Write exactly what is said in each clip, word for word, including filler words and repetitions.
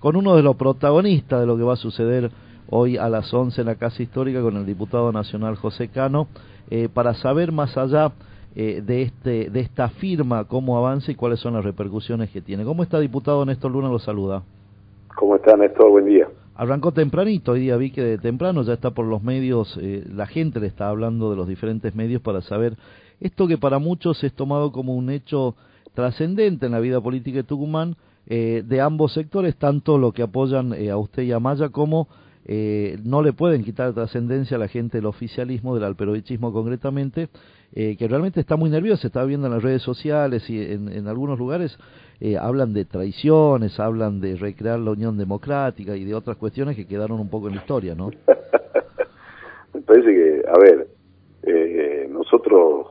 con uno de los protagonistas de lo que va a suceder hoy a las once en la Casa Histórica, con el diputado nacional José Cano, eh, para saber más allá eh, de este de esta firma, cómo avanza y cuáles son las repercusiones que tiene. ¿Cómo está, diputado? Néstor Luna lo saluda. ¿Cómo está, Néstor? Buen día. Arrancó tempranito, hoy día vi que de temprano ya está por los medios, eh, la gente le está hablando de los diferentes medios para saber esto que para muchos es tomado como un hecho trascendente en la vida política de Tucumán, eh, de ambos sectores, tanto lo que apoyan eh, a usted y a Maya como eh, no le pueden quitar trascendencia a la gente del oficialismo, del alperovichismo concretamente, eh, que realmente está muy nervioso. Se está viendo en las redes sociales y en, en algunos lugares eh, hablan de traiciones, hablan de recrear la Unión Democrática y de otras cuestiones que quedaron un poco en la historia, ¿no? Me parece que, a ver, eh, nosotros,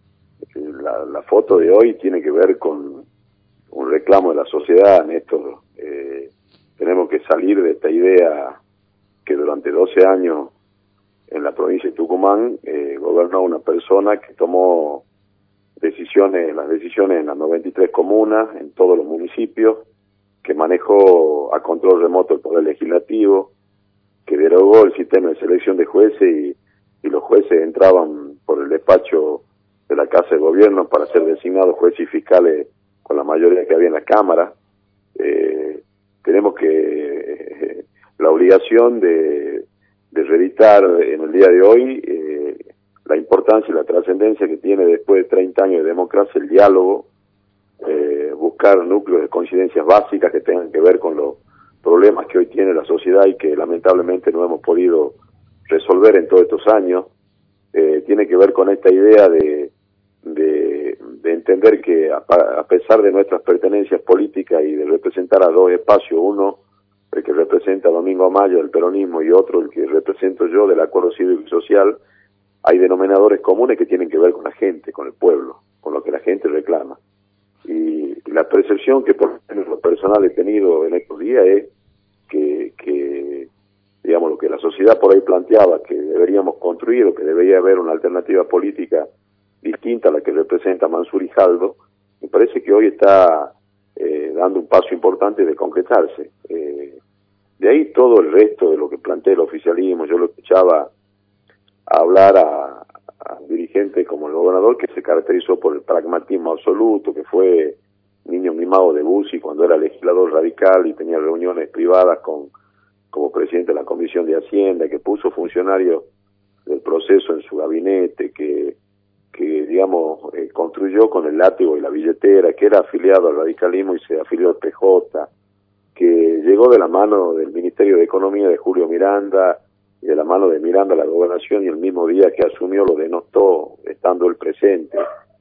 la, la foto de hoy tiene que ver con un reclamo de la sociedad, Néstor. Eh, tenemos que salir de esta idea que durante doce años en la provincia de Tucumán eh, gobernó una persona que tomó decisiones, las decisiones en las noventa y tres comunas, en todos los municipios, que manejó a control remoto el Poder Legislativo, que derogó el sistema de selección de jueces y, y los jueces entraban por el despacho de la Casa de Gobierno para ser designados jueces y fiscales con la mayoría que había en la Cámara. Eh, tenemos que eh, la obligación de, de reeditar en el día de hoy eh, la importancia y la trascendencia que tiene después de treinta años de democracia el diálogo, eh, buscar núcleos de coincidencias básicas que tengan que ver con los problemas que hoy tiene la sociedad y que lamentablemente no hemos podido resolver en todos estos años. Eh, tiene que ver con esta idea de, de, de entender que a, a pesar de nuestras pertenencias políticas y de representar a dos espacios, uno el que representa a Domingo Amaya del peronismo y otro el que represento yo del Acuerdo Cívico y Social, hay denominadores comunes que tienen que ver con la gente, con el pueblo, con lo que la gente reclama. Y, y la percepción que por lo personal he tenido en estos días es que, que, digamos, lo que la sociedad por ahí planteaba, que deberíamos construir o que debería haber una alternativa política distinta a la que representa Mansur y Jaldo, me parece que hoy está eh, dando un paso importante de concretarse. Eh, de ahí todo el resto de lo que plantea el oficialismo, yo lo escuchaba hablar a, a dirigentes como el gobernador, que se caracterizó por el pragmatismo absoluto, que fue niño mimado de Bussi cuando era legislador radical y tenía reuniones privadas con como presidente de la Comisión de Hacienda, que puso funcionarios del proceso en su gabinete, que, que digamos, eh, construyó con el látigo y la billetera, que era afiliado al radicalismo y se afilió al P J, que llegó de la mano del Ministerio de Economía de Julio Miranda, y de la mano de Miranda la gobernación, y el mismo día que asumió lo denostó, estando él presente.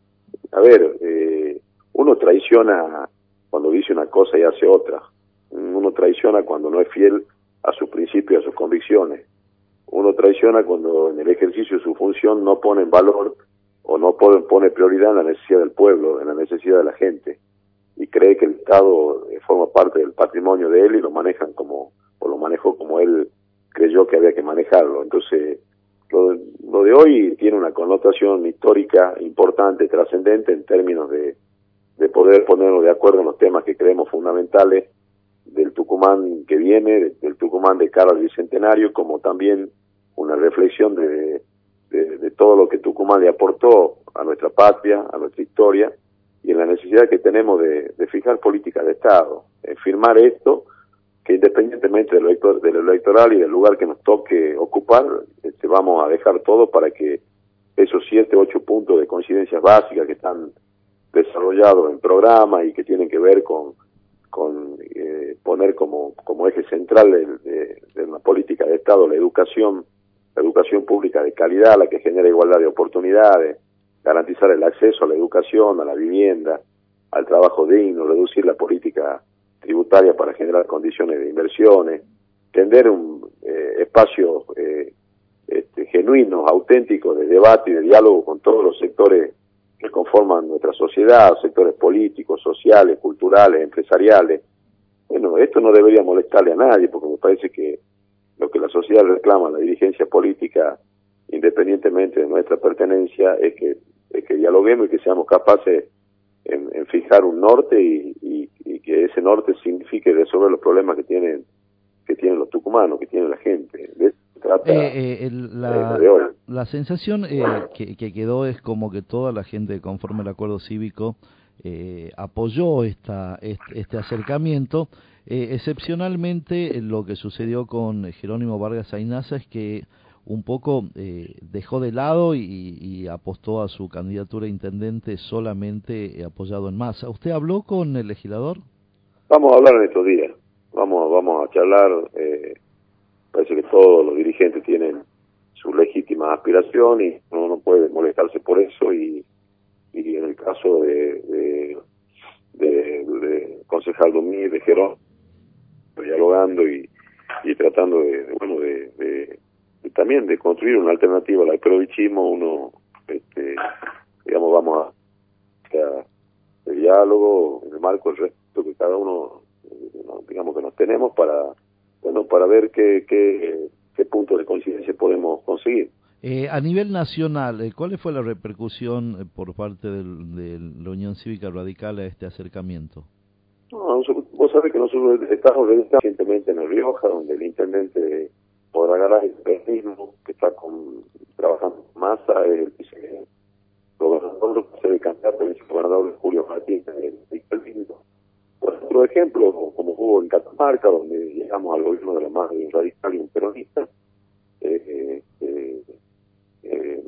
A ver, eh, uno traiciona cuando dice una cosa y hace otra. Uno traiciona cuando no es fiel a sus principios y a sus convicciones. Uno traiciona cuando en el ejercicio de su función no pone en valor o no pone, pone prioridad en la necesidad del pueblo, en la necesidad de la gente, y cree que el Estado eh, forma parte del patrimonio de él y lo manejan como, o lo manejó como él creyó que había que manejarlo. Entonces, lo, lo de hoy tiene una connotación histórica importante, trascendente en términos de, de poder ponernos de acuerdo en los temas que creemos fundamentales del Tucumán que viene, del Tucumán de cara al Bicentenario, como también una reflexión de, de, de todo lo que Tucumán le aportó a nuestra patria, a nuestra historia, y en la necesidad que tenemos de, de fijar políticas de Estado, en firmar esto, que independientemente del, elector, del electoral y del lugar que nos toque ocupar, este, vamos a dejar todo para que esos siete, ocho puntos de coincidencias básicas que están desarrollados en programa y que tienen que ver con, con eh, poner como, como eje central de, de, de una política de Estado la educación, la educación pública de calidad, la que genera igualdad de oportunidades, garantizar el acceso a la educación, a la vivienda, al trabajo digno, reducir la política tributaria para generar condiciones de inversiones, tender un eh, espacio eh, este, genuinos, auténticos de debate y de diálogo con todos los sectores que conforman nuestra sociedad, sectores políticos, sociales, culturales, empresariales. Bueno, esto no debería molestarle a nadie, porque me parece que lo que la sociedad reclama a la dirigencia política, independientemente de nuestra pertenencia, es que, es que dialoguemos y que seamos capaces en, en fijar un norte y, y, y que ese norte signifique resolver los problemas que tienen que tienen los tucumanos, que tiene la gente. De eso se trata, eh, eh, el, la, eh, de hoy. la sensación eh, que, que quedó es como que toda la gente, conforme al acuerdo cívico, eh, apoyó esta, este, este acercamiento. Eh, excepcionalmente, eh, lo que sucedió con Jerónimo Vargas Aynaza es que un poco eh, dejó de lado y, y apostó a su candidatura a intendente solamente eh, apoyado en masa. ¿Usted habló con el legislador? Vamos a hablar en estos días, vamos, vamos a charlar. Eh, parece que todos los dirigentes tienen su legítima aspiración y uno no puede molestarse por eso, y, y en el caso de, de, de, de concejal Domínguez, de Gerón, dialogando y, y tratando de, de bueno de, de, de también de construir una alternativa al alperovichismo. Uno este, digamos vamos a, a de diálogo en el marco del respeto que cada uno digamos que nos tenemos para bueno para ver qué qué, qué puntos de coincidencia podemos conseguir. Eh, a nivel nacional, eh, ¿cuál fue la repercusión eh, por parte del, de la Unión Cívica Radical a este acercamiento? No, nosotros, vos sabés que nosotros estamos recientemente en El Rioja, donde el intendente podrá ganar el peronismo, que está con, trabajando con masa, el vicegobernador, el candidato el vicegobernador Julio Martínez, el vicegobernador. Otro ejemplo, como hubo en Catamarca, donde llegamos al gobierno de la mano de un radical y un peronista. Eh, eh, eh,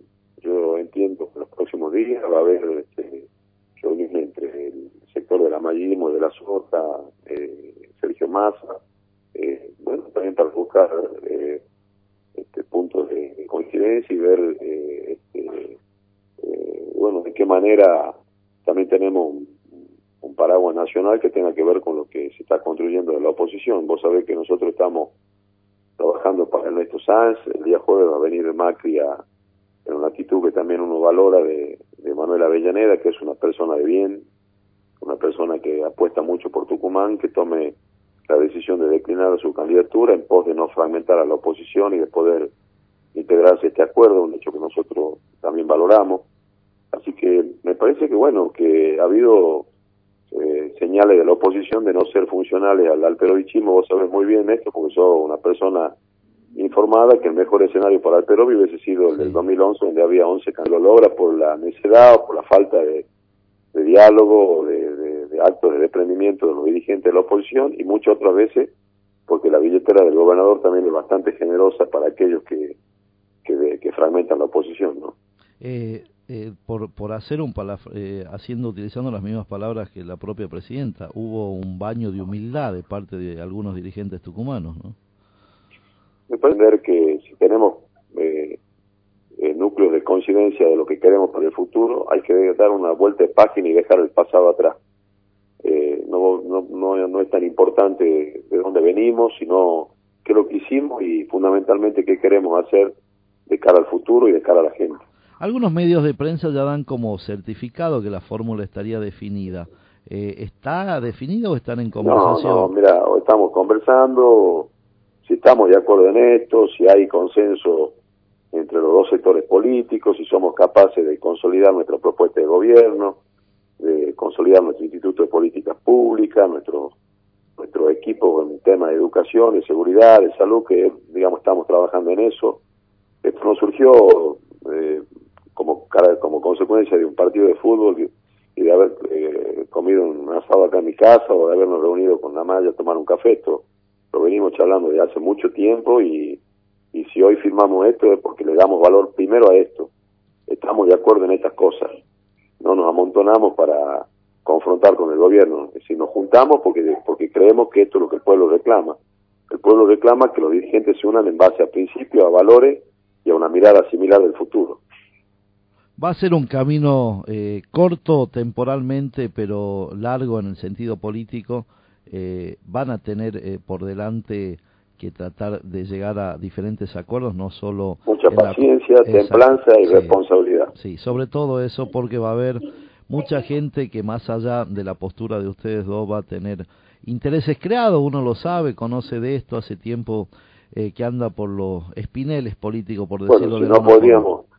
yo entiendo que en los próximos días va a haber este, reunión entre el sector del amallismo, de la Sota, eh, Sergio Massa, eh, bueno, también para buscar eh, este, puntos de, de coincidencia y ver, eh, este, eh, bueno, de qué manera también tenemos un, un paraguas nacional que tenga que ver con lo que se está construyendo de la oposición. Vos sabés que nosotros estamos trabajando para Ernesto Sanz. El día jueves va a venir Macri a, en una actitud que también uno valora de, de Manuel Avellaneda, que es una persona de bien, una persona que apuesta mucho por Tucumán, que tome la decisión de declinar su candidatura en pos de no fragmentar a la oposición y de poder integrarse a este acuerdo, un hecho que nosotros también valoramos. Así que me parece que, bueno, que ha habido eh, señales de la oposición de no ser funcionales al alperovichismo. Vos sabés muy bien esto, porque sos una persona informada, que el mejor escenario para Alperovi hubiese sido el del dos mil once, donde había once que lo logra por la necedad o por la falta de, de diálogo, de, de, de actos de desprendimiento de los dirigentes de la oposición, y muchas otras veces porque la billetera del gobernador también es bastante generosa para aquellos que que, que fragmentan la oposición, ¿no? Eh, eh, por por hacer un palaf eh, haciendo utilizando las mismas palabras que la propia presidenta, hubo un baño de humildad de parte de algunos dirigentes tucumanos, ¿no? Me parece ver que si tenemos eh, eh, núcleos de coincidencia de lo que queremos para el futuro, hay que dar una vuelta de página y dejar el pasado atrás. Eh, no, no, no, no es tan importante de dónde venimos, sino qué es lo que hicimos y fundamentalmente qué queremos hacer de cara al futuro y de cara a la gente. Algunos medios de prensa ya dan como certificado que la fórmula estaría definida. Eh, ¿Está definida o están en conversación? No, no, mira, estamos conversando, si estamos de acuerdo en esto, si hay consenso entre los dos sectores políticos, si somos capaces de consolidar nuestra propuesta de gobierno, de consolidar nuestro Instituto de Políticas Públicas, nuestro nuestro equipo en temas de educación, de seguridad, de salud, que digamos estamos trabajando en eso. Esto no surgió eh, como como consecuencia de un partido de fútbol y, y de haber eh, comido un asado acá en mi casa o de habernos reunido con la Maya a tomar un café. Esto lo venimos charlando de hace mucho tiempo y, y si hoy firmamos esto es porque le damos valor primero a esto. Estamos de acuerdo en estas cosas. No nos amontonamos para confrontar con el gobierno, es decir, nos juntamos porque porque creemos que esto es lo que el pueblo reclama. El pueblo reclama que los dirigentes se unan en base a principios, a valores y a una mirada similar del futuro. Va a ser un camino eh, corto temporalmente, pero largo en el sentido político. Eh, van a tener eh, por delante que tratar de llegar a diferentes acuerdos, no solo... Mucha paciencia, la... templanza y sí, responsabilidad. Sí, sobre todo eso, porque va a haber mucha gente que más allá de la postura de ustedes dos va a tener intereses creados, uno lo sabe, conoce de esto hace tiempo eh, que anda por los espineles políticos, por decirlo bueno, si de no alguna podríamos, forma. Si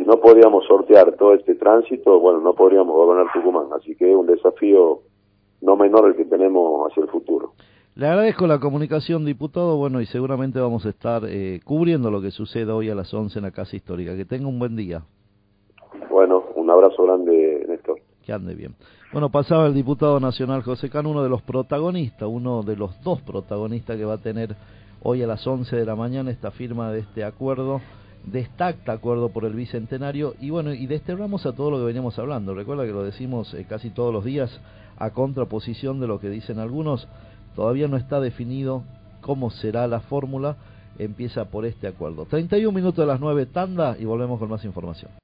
no podíamos sortear todo este tránsito, bueno, no podríamos gobernar Tucumán, así que es un desafío no menor el que tenemos hacia el futuro. Le agradezco la comunicación, diputado, bueno, y seguramente vamos a estar eh, cubriendo lo que suceda hoy a las once en la Casa Histórica. Que tenga un buen día. Bueno, un abrazo grande, Néstor. Que ande bien. Bueno, pasaba el diputado nacional José Cano, uno de los protagonistas, uno de los dos protagonistas que va a tener hoy a las once de la mañana esta firma de este acuerdo, de este acta acuerdo por el Bicentenario, y bueno, y desterramos a todo lo que veníamos hablando. Recuerda que lo decimos eh, casi todos los días, a contraposición de lo que dicen algunos. Todavía no está definido cómo será la fórmula, empieza por este acuerdo. treinta y un minutos de las nueve, tanda, y volvemos con más información.